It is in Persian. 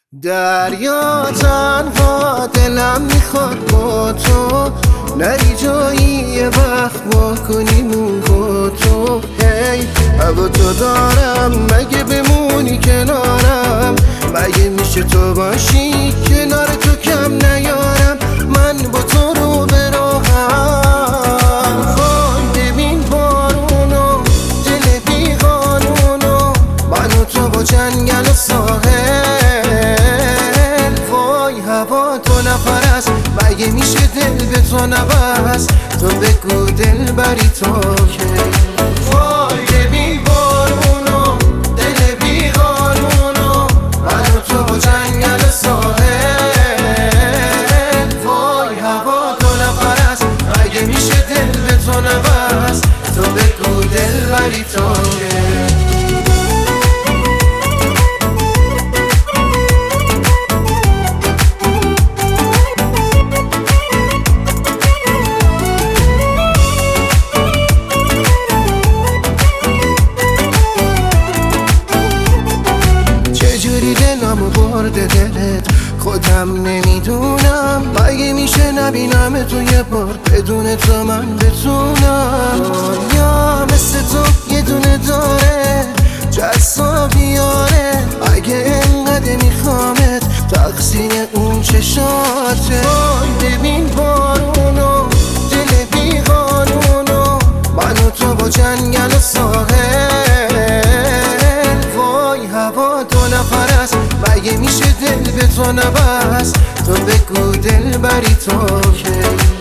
دریا تنها دلم میخواد با تو نری جایی یه وقت با کنیم با تو. هی هوا تو دارم مگه بمونی کنارم، مگه میشه تو باشی کنار تو کم نیارم من با تو رو براهم. وای ببین بارونو دل بی قانونو من و تو با جنگل و ساحل. هوا تو نفر است مگه میشه دل به تو نبست، تو بگو دل بری تو که. وای ببین بارونو دل بی قانونو من و تو با جنگل ساحل. وای هوا تو نفر است مگه میشه دل به تو نبست، تو بگو دل بری تو که. دلمو برده دلت خودم نمیدونم، مگه میشه نبینم تو یه بار بدون تو من بتونم. دنیا مثل تو یه دونه داره جذابیاره، اگه انقدر میخوامت تقصیر اون چشاته. وای ببین بارونو دل بی قانونو من و تو با جنگل و ساحل. وای هوا تو نفر است مگه میشه دل به تو نبست، تو بگو دل بری تو که.